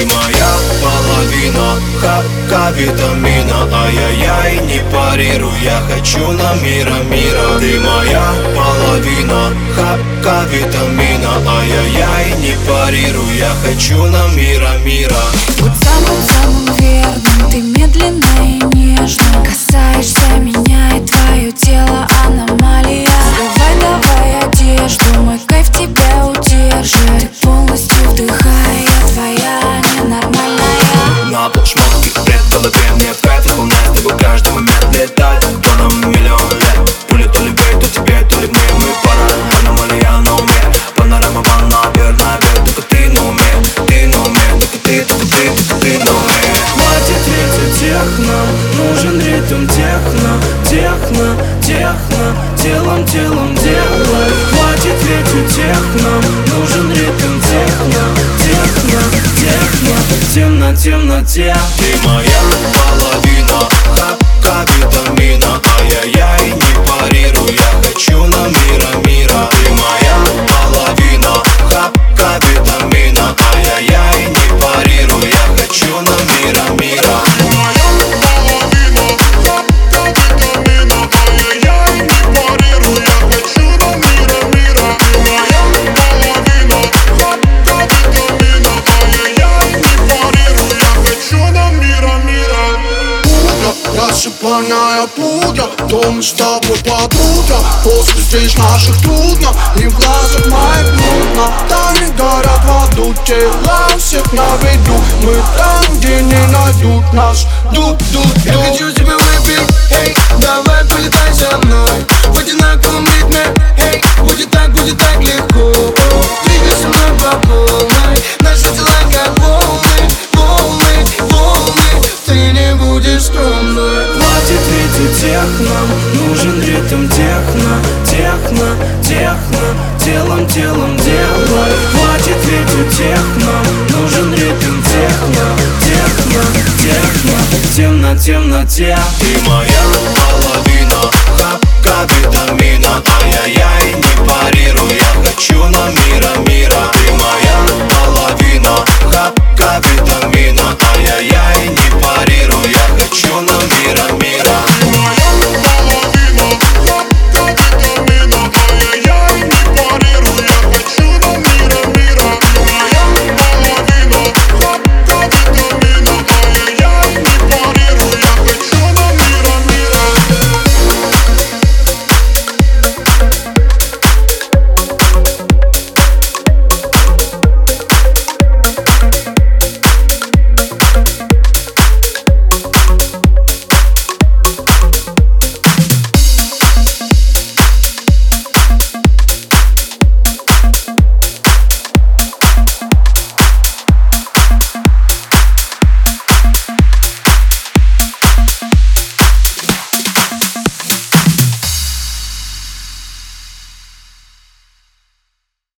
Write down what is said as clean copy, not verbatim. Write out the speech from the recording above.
моя половина, хапка витамина. Ай-яй-яй, не парируй, я хочу на мира. Ты моя половина, хапка витамина. Ай-яй-яй, не парируй, я хочу на мира. Будь самым верным, ты медленно и нежно касаешься меня, и твое тело аномалия. Давай одежду, мой кайф тебя удержит. Ты полностью вдыхай, я твоя ненормальная. На пол шмотки, бред в голове, мне в кайф исполнять с тобой каждый момент. Летать тоном миллион лет. Пуля то ли бей, то тебе, то ли мне. Мы пара, аномалия на уме. Панорама ванна, верная, только ты на уме. Ты на уме, только ты на уме. Хватит ветер техно, нужен ритм техно. Телом делай. Хватит ветер техно, нужен ритм техно. В темноте. Ты моя половина, хапка витамина. Ай-яй-яй, не парируй, я хочу на мира. Ты моя половина, хапка витамина. Ай-яй-яй, не парируй, я хочу на мира. Рассыпанная пудра, то мы с тобой подруга. После встреч наших трудно, и в глазах моих мутно. Тайны горят в аду, тела всех на виду. Мы там, где не найдут нас. Я хочу тебя выпить, эй, давай полетай со мной в одинаковом ритме, эй, будет так легко. Двигай со мной по полной, наши тела как волны. Ты не будешь скромной. Хватит ветер техно, нужен ритм техно. Телом делай. Хватит ветер техно, нужен ритм техно. В темноте. Ты моя половина.